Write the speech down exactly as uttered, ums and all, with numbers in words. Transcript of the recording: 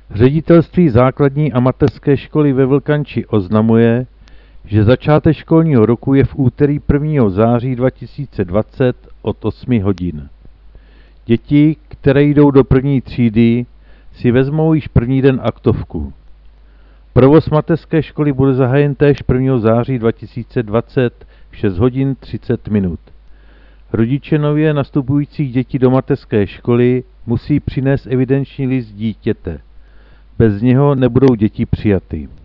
Ředitelství základní a mateřské školy ve Vlkanči oznamuje, že začátek školního roku je v úterý prvního září dva tisíce dvacet od osmi hodin. Děti, které jdou do první třídy, si vezmou již první den aktovku. Provoz mateřské školy bude zahájen též prvního září dva tisíce dvacet v šest hodin třicet minut. Rodiče nově nastupujících dětí do mateřské školy musí přinést evidenční list dítěte. Bez něho nebudou děti přijaty.